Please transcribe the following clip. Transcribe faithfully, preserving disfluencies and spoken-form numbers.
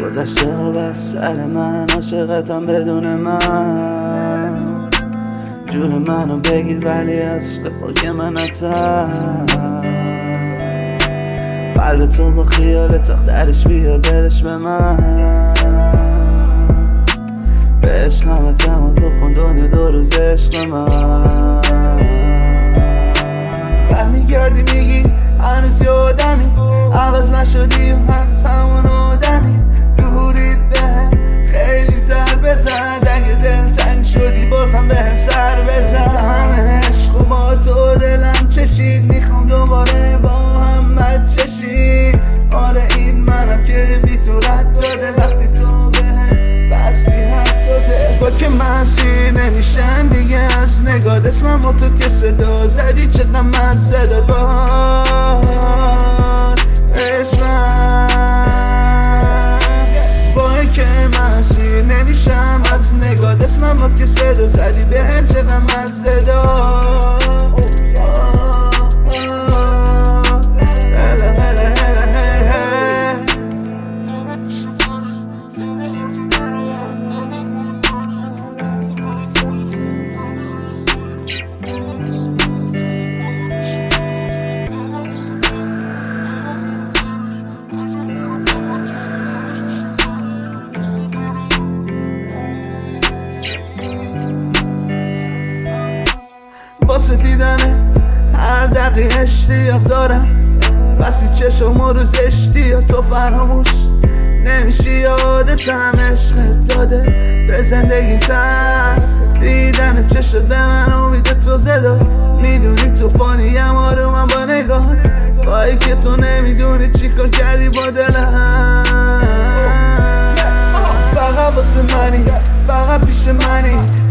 گذشته ها بس سر من، عاشقتم بدون من. جون منو بگیر ولی عشق پاک من نترس. قلب تو با خیال تخت درش بیار بدش به من. به عشقم اعتماد بکن دنیا دو روز عشق من. برمیگردی میگی هنوز یادمی، عوض نشدی و هنوز همون آدمی. دورید بهم خیلی سر بزن، اگه دل تنگ شدی بازم بهم سر بزن. همه عشق و با تو دلم چشید، میخوام دوباره با هم بچشید. آره این منم که بی تو رد داده، وقتی تو بهم بستی حتی دل. که من سیر نمیشم دیگه از نگاه اسمم و تو که صدا زدی چقدر مزه داد. با عشقم با که من سیر نمیشم از نگاه اسمم و که صدا زدی بهم چقدر مزه داد. واسه دیدنه هر دقیقه اشتیاق دارم، بسی چشم و روز اشتیاق تو فراموش نمیشی. یادتم عشقت داده به زندگیم تن. دیدن چشت به من امید تو زداد. میدونی تو فانیم آرومم با نگاهت، بایی که تو نمیدونی چی کار کردی با دلم. فقط واسه منی، فقط پیش منی،